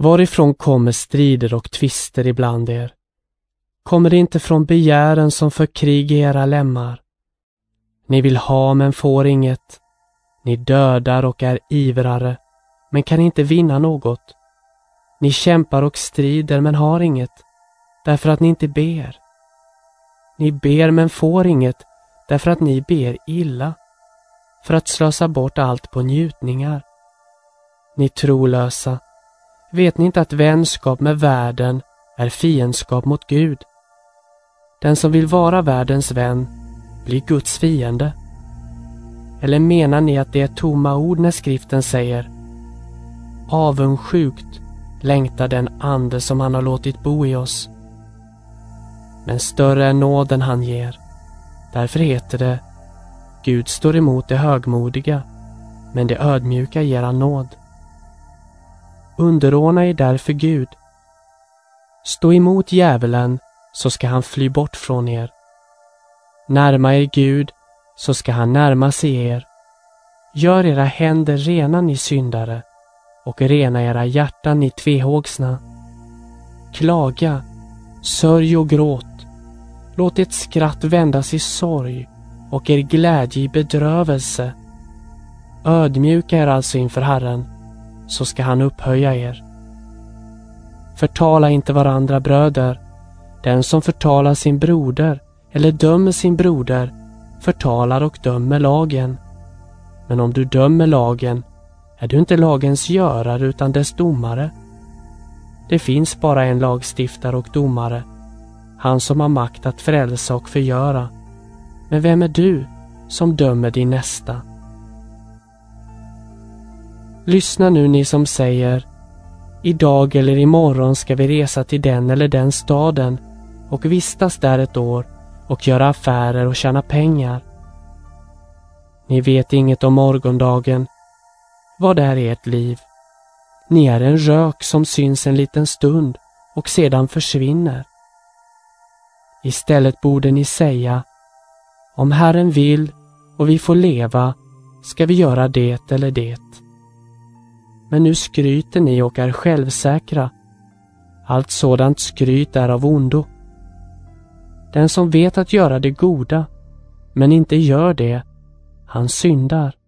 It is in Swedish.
Varifrån kommer strider och tvister ibland er? Kommer det inte från begären som för krig i era lemmar? Ni vill ha men får inget. Ni dödar och är ivrare, men kan inte vinna något. Ni kämpar och strider men har inget, därför att ni inte ber. Ni ber men får inget, därför att ni ber illa, för att slösa bort allt på njutningar. Ni trolösa, vet ni inte att vänskap med världen är fiendskap mot Gud? Den som vill vara världens vän blir Guds fiende. Eller menar ni att det är tomma ord när skriften säger: avundsjukt längtar den ande som han har låtit bo i oss? Men större är nåden han ger. Därför heter det: Gud står emot det högmodiga, men det ödmjuka ger han nåd. Underordna er därför Gud. Stå emot djävulen, så ska han fly bort från er. Närma er Gud, så ska han närma sig er. Gör era händer rena, ni syndare, och rena era hjärtan, ni tvehågsna. Klaga, sörj och gråt. Låt ert skratt vändas i sorg och er glädje i bedrövelse. Ödmjuka er alltså inför Herren, så ska han upphöja er. Förtala inte varandra, bröder. Den som förtalar sin broder eller dömer sin broder förtalar och dömer lagen. Men om du dömer lagen är du inte lagens görare utan dess domare. Det finns bara en lagstiftare och domare, han som har makt att frälsa och förgöra. Men vem är du som dömer din nästa? Lyssna nu, ni som säger: idag eller imorgon ska vi resa till den eller den staden och vistas där ett år och göra affärer och tjäna pengar. Ni vet inget om morgondagen. Vad är ert liv? Ni är en rök som syns en liten stund och sedan försvinner. Istället borde ni säga: om Herren vill och vi får leva ska vi göra det eller det. Men nu skryter ni och är självsäkra. Allt sådant skryt är av ondo. Den som vet att göra det goda, men inte gör det, han syndar.